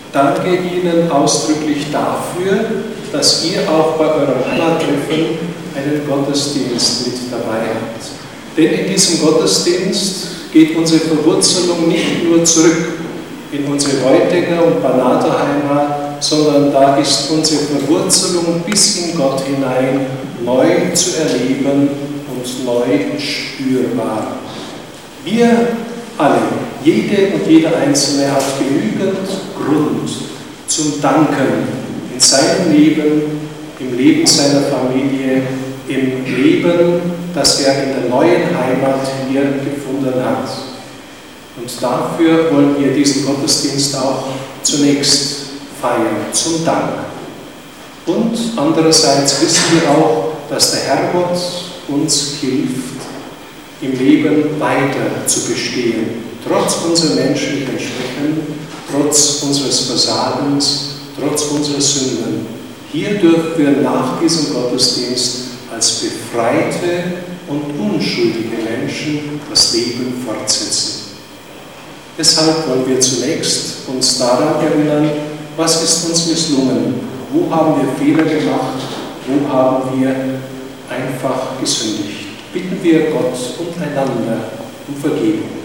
danke Ihnen ausdrücklich dafür, dass ihr auch bei eurem Heimattreffen einen Gottesdienst mit dabei habt. Denn in diesem Gottesdienst geht unsere Verwurzelung nicht nur zurück in unsere Reutinger und Banater Heimat, sondern da ist unsere Verwurzelung bis in Gott hinein neu zu erleben und neu spürbar. Wir alle, jede und jeder Einzelne hat genügend Grund zum Danken in seinem Leben, im Leben seiner Familie, im Leben, das er in der neuen Heimat hier gefunden hat. Und dafür wollen wir diesen Gottesdienst auch zunächst feiern, zum Dank. Und andererseits wissen wir auch, dass der Herrgott uns hilft, im Leben weiter zu bestehen, trotz unserer menschlichen Schwächen, trotz unseres Versagens, trotz unserer Sünden. Hier dürfen wir nach diesem Gottesdienst als befreite und unschuldige Menschen das Leben fortsetzen. Deshalb wollen wir zunächst uns daran erinnern, was ist uns misslungen, wo haben wir Fehler gemacht, wo haben wir einfach gesündigt. Bitten wir Gott und einander um Vergebung.